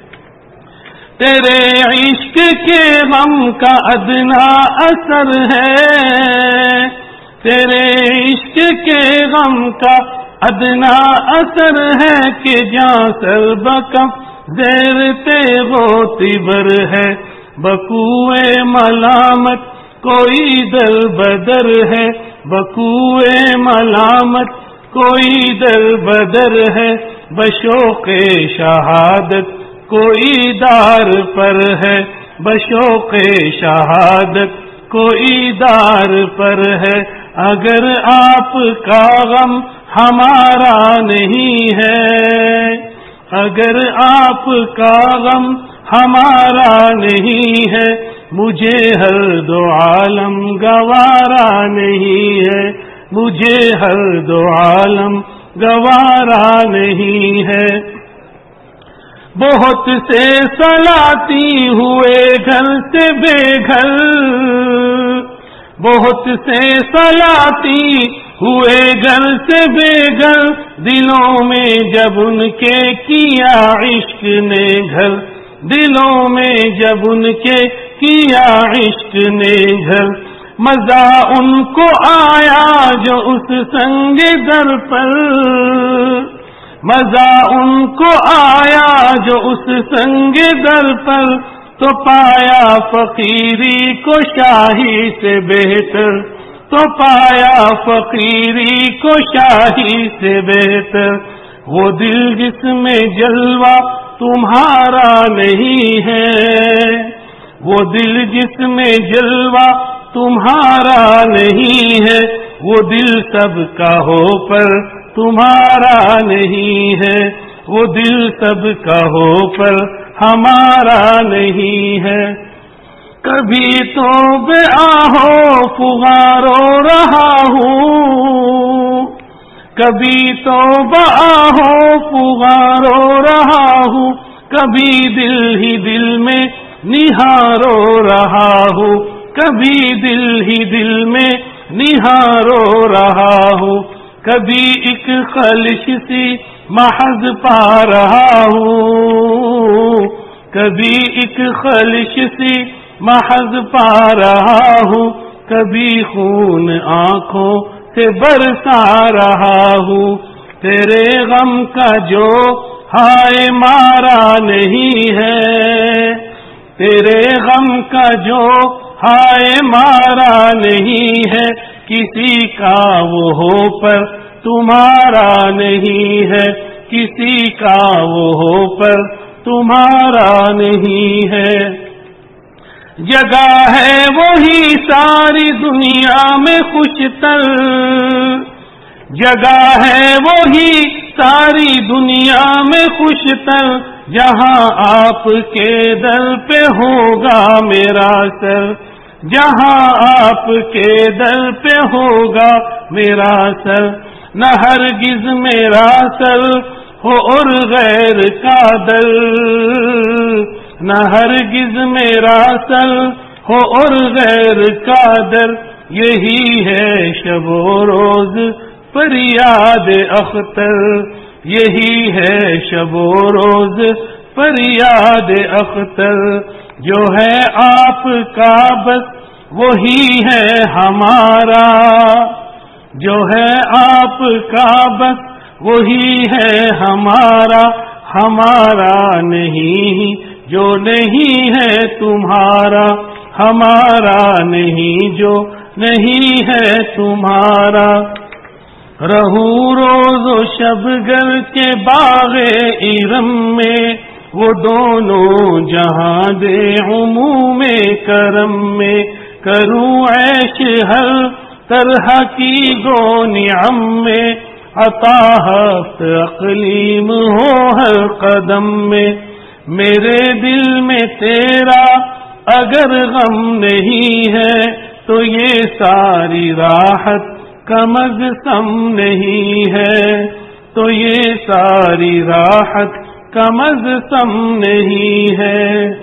تیرے عشق کے غم کا ادنا اثر ہے، تیرے عشق کے غم کا ادنا اثر ہے، کہ جاں سر بکف زیر تیغ و تبر ہے، بکوئے ملامت کوئی در بدر ہے، بکوئے ملامت کوئی در بدر ہے، بشوق شہادت کوئی دار پر ہے، بشوق شہادت کوئی دار پر ہے، اگر آپ کا غم ہمارا نہیں ہے، اگر آپ کا غم ہمارا نہیں ہے، مجھے ہر دو عالم گوارا نہیں ہے، مجھے ہر دو عالم گوارا نہیں ہے، بہت سے سلاتی ہوئے گھر سے بے گھر، بہت سے سلاتی ہوئے گھر سے بے گھر، دلوں میں جب ان کے کیا عشق نے گھر، دلوں میں جب ان کے کیا عشق نے گھر، مزہ ان کو آیا جو اس سنگ در پر، مزہ ان کو آیا جو اس سنگ در پر، تو پایا فقیری کو شاہی سے بہتر، تو پایا فقیری کو شاہی سے بہتر، وہ دل جس میں جلوہ تمہارا نہیں ہے، وہ دل جس میں جلوہ تمہارا نہیں ہے، وہ دل سب کا ہو پر تمہارا نہیں ہے، وہ دل سب کا ہو پر ہمارا نہیں ہے، کبھی تو بے آہو فغارو رہا ہوں، کبھی تو بآہو فغارو رہا ہوں، کبھی دل ہی دل میں نہارو رہا ہوں، کبھی دل ہی دل میں نہارو رہا ہوں، کبھی ایک خلش سی محض پا رہا ہوں، کبھی ایک خلش سی محض پا رہا ہوں، کبھی خون آنکھوں سے برسا رہا ہوں، تیرے غم کا جو ہائے مارا نہیں ہے، تیرے غم کا جو ہائے مارا نہیں ہے، کسی کا وہ ہو پر تمہارا نہیں ہے، کسی کا وہ ہو پر تمہارا نہیں ہے، جگہ ہے وہی ساری دنیا میں خوش تر، جگہ ہے وہی सारी दुनिया में खुशतर, जहां आपके दर पे होगा मेरा सर, जहां आपके दर पे होगा मेरा सर। न हरगिज मेरा सर हो और गैर का दर, न हरगिज मेरा सर हो और गैर का दर। यही है शबो रोज फरियाद अख्तर, यही है शबो रोज फरियाद अख्तर। जो है आपका बस वही है हमारा, जो है आपका बस वही है हमारा, हमारा नहीं जो नहीं है तुम्हारा, हमारा नहीं जो नहीं है तुम्हारा। रहूं रोज़ो शब घर के बाग़े इरम में, वो दोनों जहां दे उमूमे करम में। करूं ऐश हर तरह की गो निअम में, अता हफ्त अक़लीम हो हर कदम में। मेरे दिल में तेरा अगर गम नहीं है, तो ये सारी राहत कमज सम नहीं है, तो ये सारी राहत कमज सम नहीं है।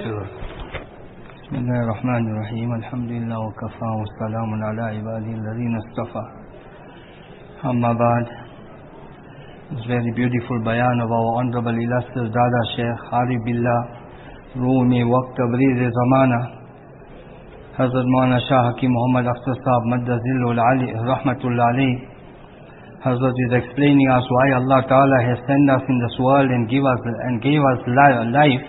बिस्मिल्लाहिर्रहमानिर्रहीम, अल्हम्दुलिल्लाह व कफ़ा व सलामुन अला इबादिल्लज़ीना इस्तफ़ा। अम्मा बाद, this very beautiful bayan of our honorable illustrious Dada Sheikh Arif Billah Rumi Waqt Tabriz Zamana Hazrat Maulana Shah Hakim Muhammad Akhtar Sahab Maddazillul Ali Rahmatullah alayhi. Hazrat is explaining us why Allah Ta'ala has sent us in this world and give us and gave us life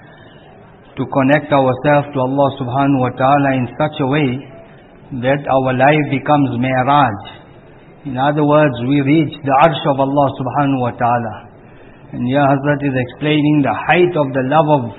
to connect ourselves to Allah Subhanahu wa Ta'ala in such a way that our life becomes mi'raj. In other words, we reach the arsh of Allah Subhanahu wa Ta'ala. And here Hazrat is explaining the height of the love of,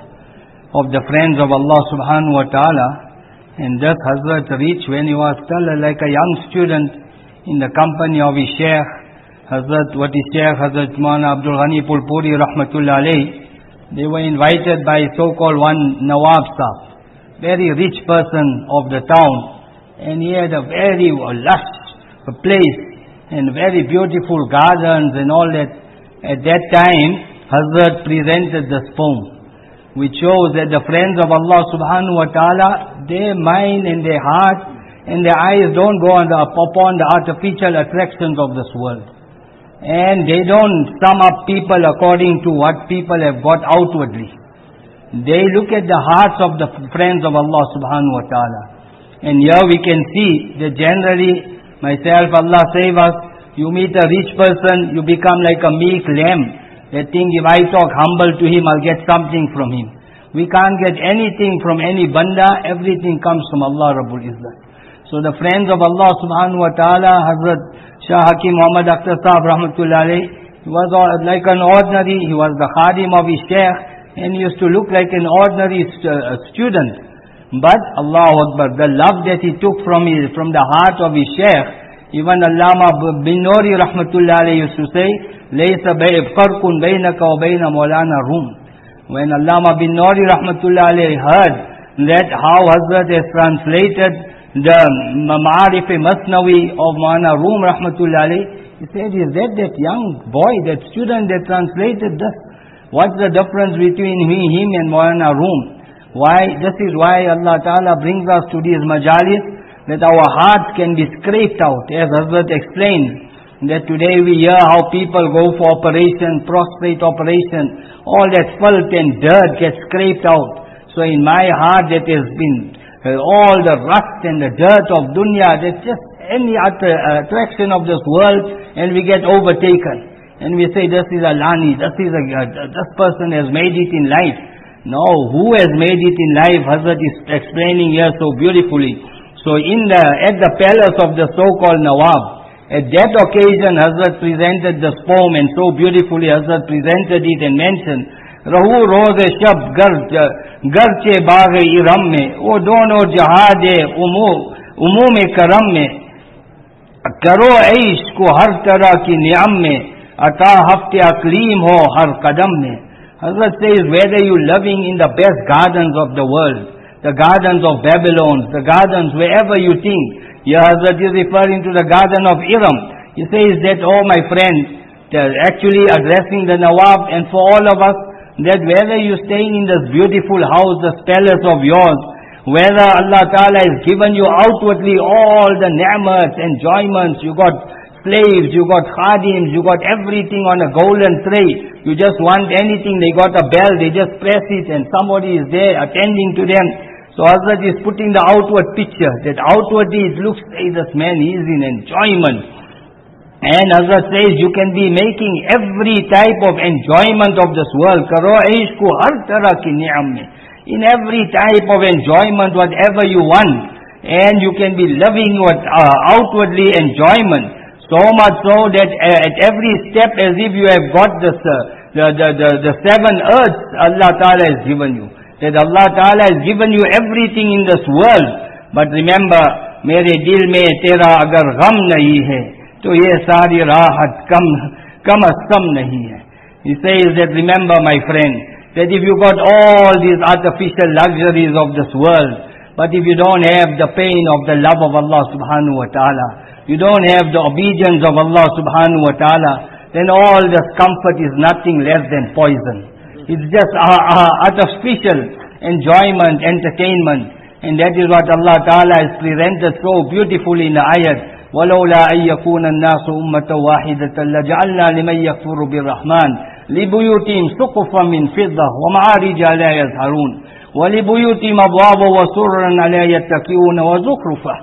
of the friends of Allah Subhanahu wa Ta'ala. And thus Hazrat reached when he was still like a young student in the company of his Shaykh, Hazrat, what is Shaykh, Hazrat Maulana Abdul Ghani Pulpuri Rahmatullah alayhi. They were invited by so-called one Nawab Sahib, very rich person of the town, and he had a very lush place and very beautiful gardens and all that. At that time, Hazrat presented this poem, which shows that the friends of Allah Subhanahu wa Ta'ala, their mind and their heart and their eyes don't go on the, upon the artificial attractions of this world. And they don't sum up people according to what people have got outwardly. They look at the hearts of the friends of Allah Subhanahu wa Ta'ala. And here we can see that generally, myself, Allah save us, you meet a rich person, you become like a meek lamb. They think if I talk humble to him, I'll get something from him. We can't get anything from any banda, everything comes from Allah Rabbul Izzat. So the friends of Allah Subhanahu wa Ta'ala, Hazrat Shah Hakim Muhammad Akhtar Sahab Rahmatullah alayhi, he was like an ordinary, he was the khadim of his Shaykh, and he used to look like an ordinary st- student. But Allahu Akbar, the love that he took from his, from the heart of his Shaykh, even Allama bin Nuri Rahmatullah alayhi used to say, لَيْسَ فَرْقٌ بَيْنَكَ وَبَيْنَ مَوْلَانَا Rum. When Allama bin Nuri Rahmatullah alayhi heard that how Hazrat has translated the Ma'arif Masnawi of Maulana Rum Rahmatullah alayhi, he said, is that that young boy, that student that translated this? What's the difference between him and Maulana Rum? Why? This is why Allah Ta'ala brings us to these majalis, that our hearts can be scraped out. As Hazrat explained, that today we hear how people go for operation, prostate operation, all that filth and dirt gets scraped out. So in my heart that has been uh, all the rust and the dirt of dunya, that's just any other attraction of this world, and we get overtaken. And we say, this is a lani, this is a, uh, this person has made it in life. No, who has made it in life? Hazrat is explaining here so beautifully. So in the, at the palace of the so-called Nawab, at that occasion Hazrat presented this poem, and so beautifully Hazrat presented it and mentioned, Rahu roze shab garche baage iram mein, wo dono jahade umume karam mein, karo aish ko har tarah ki ni'am mein, ata hafte aklim ho har qadam mein. Hazrat says, whether you loving in the best gardens of the world, the gardens of Babylon, the gardens wherever you think. Here Hazrat is referring to the garden of Iram. He says that, oh my friend, actually addressing the Nawab and for all of us, that whether you're staying in this beautiful house, this palace of yours, whether Allah Ta'ala has given you outwardly all the ni'mats, enjoyments, you got slaves, you got khadims, you got everything on a golden tray. You just want anything, they got a bell, they just press it and somebody is there attending to them. So Hazrat is putting the outward picture, that outwardly it looks like this man is in enjoyment. And Hazrat says you can be making every type of enjoyment of this world. Karo aish ko har tarah ki ni'am mein. In every type of enjoyment, whatever you want. And you can be loving what uh, outwardly enjoyment. So much so that uh, at every step as if you have got this, uh, the, the, the, the seven earths Allah Ta'ala has given you. That Allah Ta'ala has given you everything in this world. But remember, mere dil mein tera agar gham nahi hai, to ye sari rahat kam, kam as kam nahi hai. He says that remember my friend, that if you got all these artificial luxuries of this world, but if you don't have the pain of the love of Allah Subhanahu Wa Ta'ala, you don't have the obedience of Allah Subhanahu Wa Ta'ala, then all this comfort is nothing less than poison. It's just uh, uh, artificial enjoyment, entertainment. And that is what Allah Ta'ala has presented so beautifully in the ayat. وَلَوْلَا أَن يَكُونَ النَّاسُ أُمَّةً وَاحِدَةً لَجَعَلْنَا لِمَن يَكْفُرُ بِالرَّحْمَنِ لِبُيُوتِهِمْ سُقُفًا مِّن فِضَّةٍ وَمَعَارِجَ عَلَيْهَا يَظْهَرُونَ وَلِبُيُوتِهِمْ أَبْوَابًا وَسُرُرًا عَلَيْهَا يَتَّكِئُونَ وَزُخْرُفًا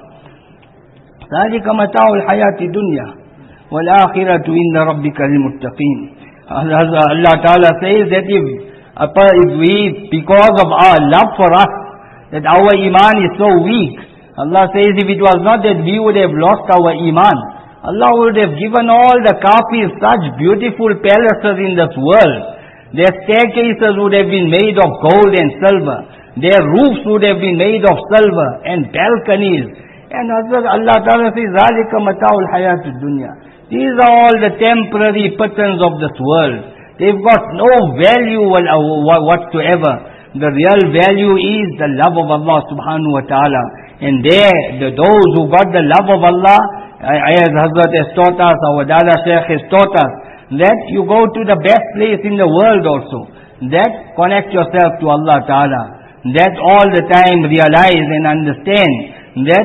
ذَلِكَ مَتَاعُ الْحَيَاةِ الدُّنْيَا وَالْآخِرَةُ عِندَ رَبِّكَ لِلْمُتَّقِينَ. Allah Ta'ala says that if, if we, because of our love for us, that our iman is so weak, Allah says if it was not that we would have lost our iman, Allah would have given all the kafirs such beautiful palaces in this world. Their staircases would have been made of gold and silver. Their roofs would have been made of silver and balconies. And Allah Ta'ala says, ذَلِكَ مَتَاعُ الْحَيَاةِ الدُّنْيَا. These are all the temporary patterns of this world. They've got no value whatsoever. The real value is the love of Allah Subhanahu Wa Ta'ala. And there, the, those who got the love of Allah, as Hazrat has taught us, our Dada Shaykh has taught us, that you go to the best place in the world also. That connect yourself to Allah Ta'ala. That all the time realize and understand that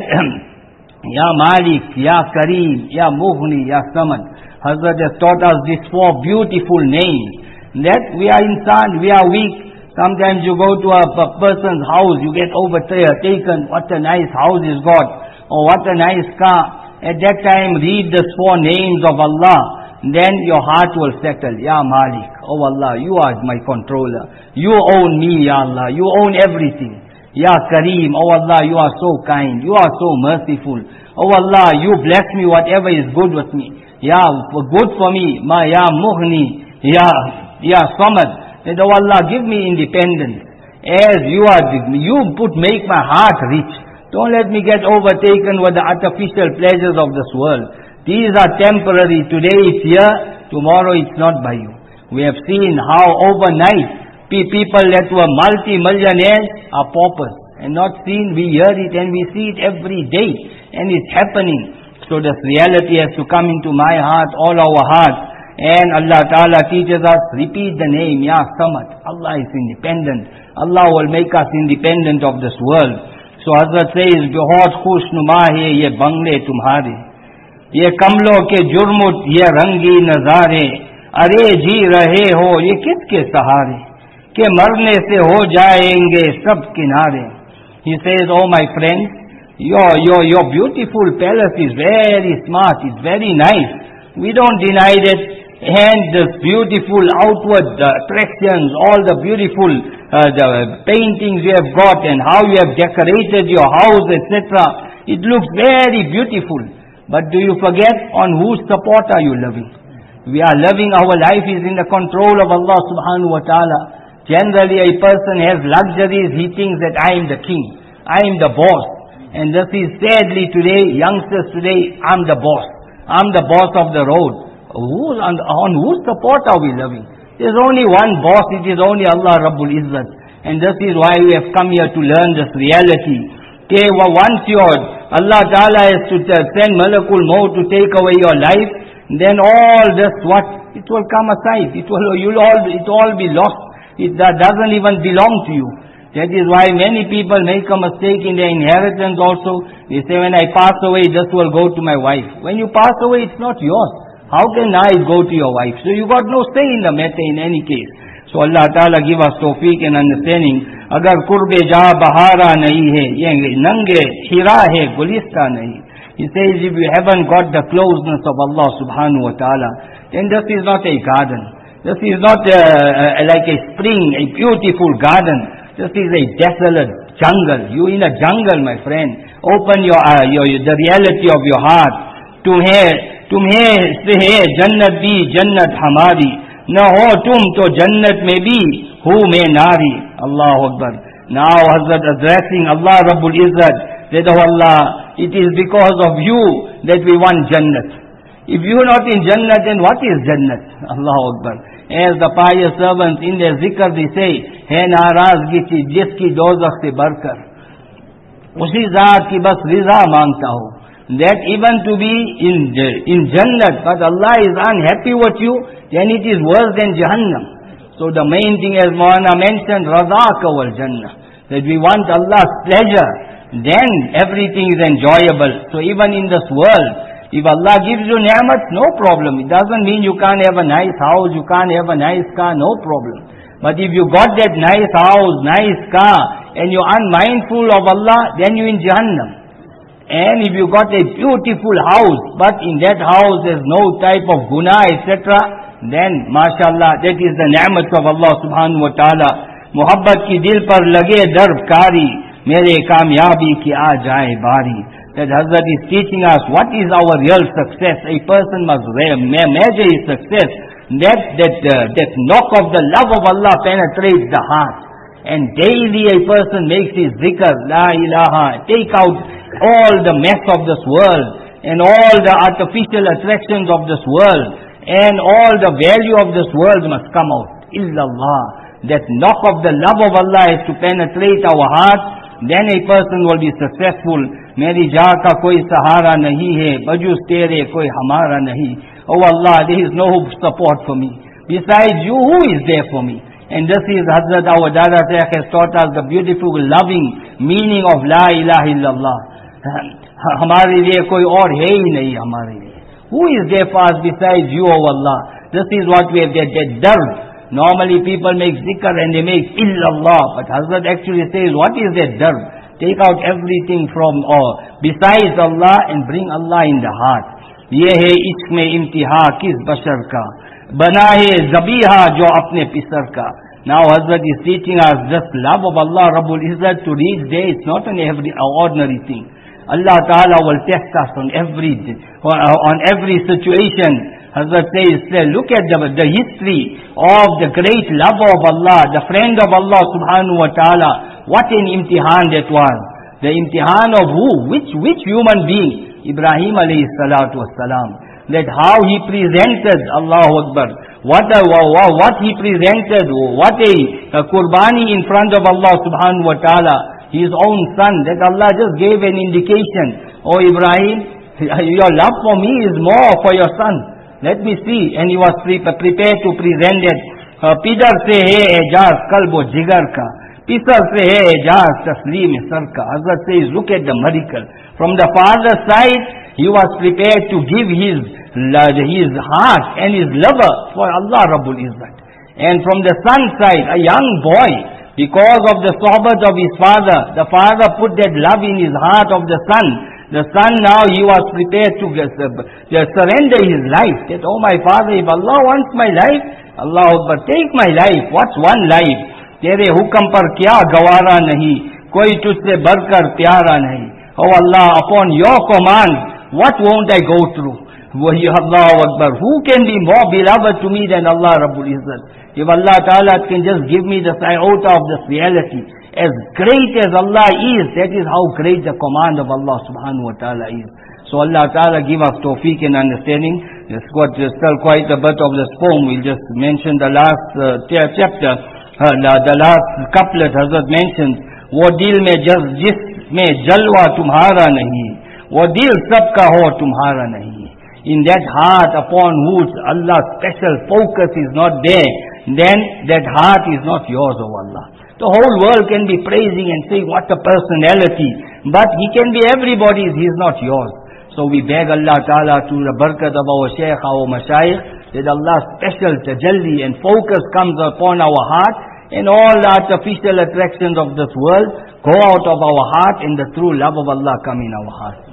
Ya Malik, Ya Kareem, Ya Mughni, Ya Samad. Hazrat has taught us these four beautiful names. That we are insan, we are weak. Sometimes you go to a, a person's house, you get overtaken, what a nice house he's got, or what a nice car. At that time, read the four names of Allah. Then your heart will settle. Ya Malik, oh Allah, you are my controller. You own me, Ya Allah. You own everything. Ya Kareem, oh Allah, you are so kind. You are so merciful. Oh Allah, you bless me whatever is good with me. Ya, good for me. Ma Ya Mughni, Ya, Ya Samad. That, oh Allah, give me independence. As you are, you put, make my heart rich. Don't let me get overtaken with the artificial pleasures of this world. These are temporary. Today it's here, tomorrow it's not by you. We have seen how overnight people that were multi-millionaires are paupers. And not seen, we hear it and we see it every day. And it's happening. So this reality has to come into my heart, all our hearts. And Allah Ta'ala teaches us, repeat the name, Ya Samad. Allah is independent. Allah will make us independent of this world. So Hazrat says, बहुत खुश नुमा है ये बंगले तुम्हारे, ये कमलों के जुर्मुत, ये रंगी नजारे, अरे जी रहे हो ये किसके सहारे, के मरने से हो जाएंगे सब किनारे. He says, oh my friend, your, your, your beautiful palace is very smart, it's very nice. We don't deny that. And the beautiful outward uh, attractions, all the beautiful uh, the paintings you have got and how you have decorated your house, et cetera. It looks very beautiful. But do you forget on whose support are you living? We are living, our life is in the control of Allah Subhanahu Wa Ta'ala. Generally a person has luxuries, he thinks that I am the king, I am the boss. And this is sadly today, youngsters today, I'm the boss. I'm the boss of the road. Who's on, on whose support are we living? There's only one boss, it is only Allah Rabbul Izzat. And this is why we have come here to learn this reality. Okay, well, once your Allah Ta'ala has to send Malakul Maut to take away your life, then all this, what? It will come aside. It will, you'll all, it all be lost. It that doesn't even belong to you. That is why many people make a mistake in their inheritance also. They say, when I pass away, this will go to my wife. When you pass away, it's not yours. How can I go to your wife? So you got no say in the matter in any case. So Allah Ta'ala give us tawfiq and understanding. Agar kurbe ja bahara nahi hai, ye nange hira hai, gulista nahi. He says, if you haven't got the closeness of Allah Subhanahu Wa Ta'ala, then this is not a garden. This is not a, a, like a spring, a beautiful garden. This is a desolate jungle. You in a jungle, my friend. Open your, uh, your the reality of your heart. Tumhe, tumhe se hai jannat bhi, jannat hamari. Na ho tum to jannat mein bhi, hu mein nari. Allahu Akbar. Now Hazrat addressing Allah Rabbul Izzat, said, oh Allah, it is because of you that we want jannat. If you are not in jannat, then what is jannat? Allahu Akbar. As the pious servants in their zikr they say, hai narazgi thi jiski dozakh se barkar, usi zaat ki bas riza mangta ho. That even to be in in jannat, but Allah is unhappy with you, then it is worse than Jahannam. So the main thing, as Maulana mentioned, razaka wal jannah, that we want Allah's pleasure, then everything is enjoyable. So even in this world, if Allah gives you ni'mat, no problem. It doesn't mean you can't have a nice house, you can't have a nice car, no problem. But if you got that nice house, nice car, and you're unmindful of Allah, then you're in Jahannam. And if you got a beautiful house, but in that house there's no type of guna, et cetera, then, mashallah, that is the ni'mat of Allah subhanahu wa ta'ala. Muhabbat ki dil par lage darb kari, mere kamyabi ki aa jaye bari. That Hazrat is teaching us what is our real success. A person must measure his success. That, that, uh, that knock of the love of Allah penetrates the heart. And daily a person makes his zikr, la ilaha, take out all the mess of this world, and all the artificial attractions of this world, and all the value of this world must come out. Illallah. That knock of the love of Allah is to penetrate our heart. Then a person will be successful. Meri jaa ka koi sahara nahi hai, bajus tere koi hamara nahi. Oh Allah, there is no support for me. Besides you, who is there for me? And this is Hazrat our Dada Shaykh has taught us the beautiful, loving meaning of La ilaha illallah. Hamare liye koi aur hai hi nahi hamare liye. Who is there for us besides you, oh Allah? This is what we have, that, that dard. Normally people make zikr and they make illallah, but Hazrat actually says, what is that dard? Take out everything from or besides Allah and bring Allah in the heart. Ye hai ishq mein imtiha kis bashar ka, bana hai zabiha jo apne pisar ka. Now Hazrat is teaching us this love of Allah Rabbul Izzat to reach there. It's not an every ordinary thing. Allah Ta'ala will test us on every on every situation. Hazrat says, look at the, the history of the great lover of Allah, the friend of Allah subhanahu wa ta'ala. What an imtihan that was. The imtihan of who? Which, which human being? Ibrahim alayhi salatu wassalam. That how he presented, Allahu Akbar. What, a, what he presented, what a, a qurbani in front of Allah subhanahu wa ta'ala. His own son, that Allah just gave an indication. Oh Ibrahim, your love for me is more for your son. Let me see. And he was pre prepared to present it. Pidar se hai ejaz kalbo jigar ka. Pisar se hai ejaz taslim sar ka. Hazrat says, look at the miracle. From the father's side, he was prepared to give his, his heart and his lover for Allah Rabbul Izzat. And from the son's side, a young boy, because of the sohbat of his father, the father put that love in his heart of the son. The son now, he was prepared to uh, surrender his life. That, oh my father, if Allah wants my life, Allah Akbar, take my life. What's one life? Tere hukam par kya gawara nahi, koi tujhse barkar pyara nahi. Oh Allah, upon your command, what won't I go through? Wahi Allah Akbar. Who can be more beloved to me than Allah Rabbul Izzat? If Allah Ta'ala can just give me the iota of this reality, as great as Allah is, that is how great the command of Allah subhanahu wa ta'ala is. So Allah Ta'ala give us tawfiq and understanding. It's got just still quite a bit of this poem. We'll just mention the last uh, chapter, uh, the, the last couplet. Hazrat mentions, वो दिल में जस जिस में जलवा तुम्हारा नहीं, वो दिल सबका हो तुम्हारा नहीं. In that heart upon whose Allah's special focus is not there, then that heart is not yours, O Allah. The whole world can be praising and saying what a personality, but he can be everybody's, he is not yours. So we beg Allah Ta'ala to the barakat of our Shaykh, our Mashayikh, that Allah's special tajalli and focus comes upon our heart, and all the artificial attractions of this world go out of our heart, and the true love of Allah come in our heart.